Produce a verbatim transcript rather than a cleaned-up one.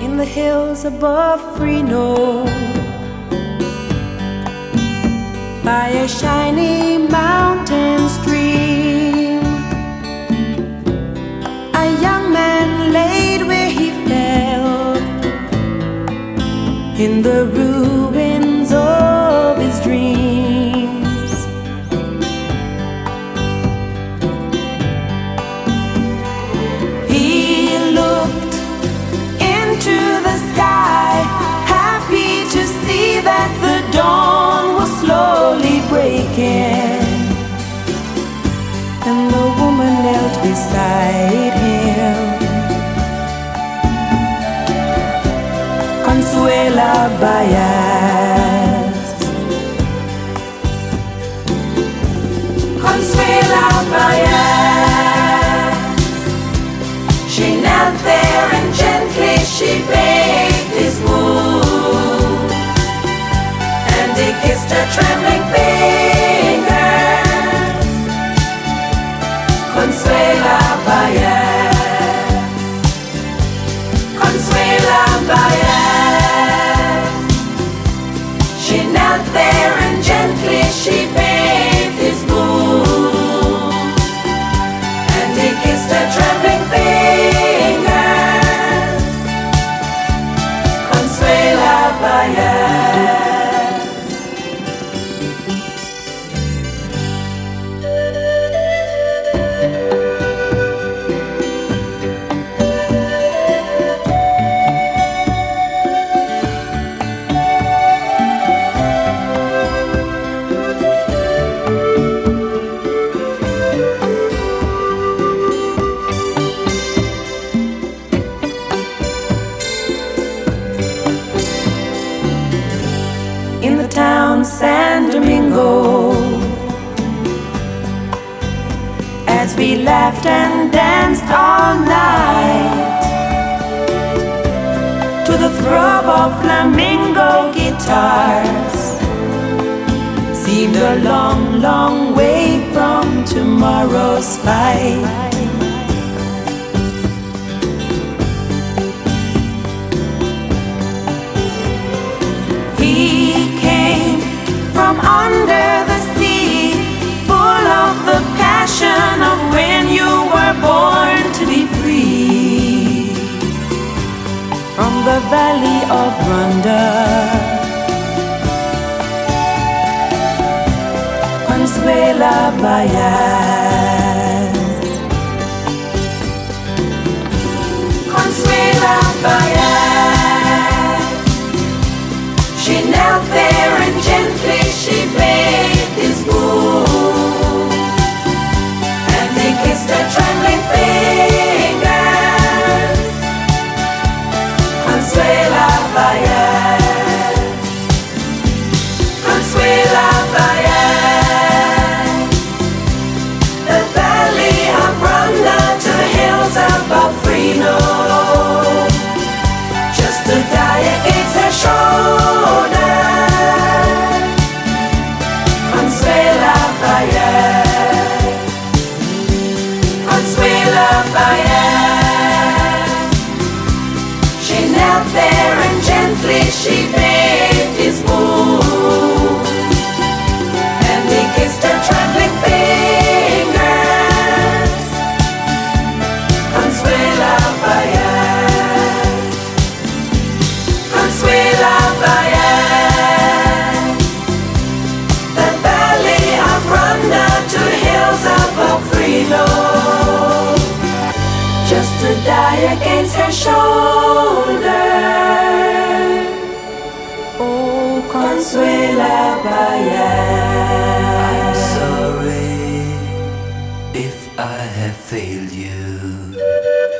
in the hills above Reno, by a shiny mountain stream, a young man laid where he fell, in the ruins of his dreams. He looked into the sky, happy to see that the dawn was slowly breaking, and the woman knelt beside him. Consuela Baez, Consuela Baez. She knelt there and gently she bathed his wound, and he kissed her trembling fingers. Consuela Baez, Consuela Baez. She knelt there and gently she bathed his wound, and he kissed her trembling fingers. Consuela Baez. In the town San Domingo, as we laughed and danced all night to the throb of flamingo guitars, seemed a long, long way from tomorrow's fight. From under the sea, full of the passion of when you were born to be free. From the valley of Rhonda, Consuela Baez, Consuela Baez. She knelt there and gently she bathed his wound, and he kissed her trembling fingers. Consuela Baez, Consuela Baez. The valley of Rhonda to the hills above Reno, just to die against her shoulder. Consuela Baez, Consuela Baez. She knelt there and gently she bathed his wound, and he kissed her trembling fingers. Consuela Baez, Consuela Baez. The valley of Rhonda to the hills above Reno, just to die against her shoulder. Oh, Consuela Baez. I'm sorry if I have failed you.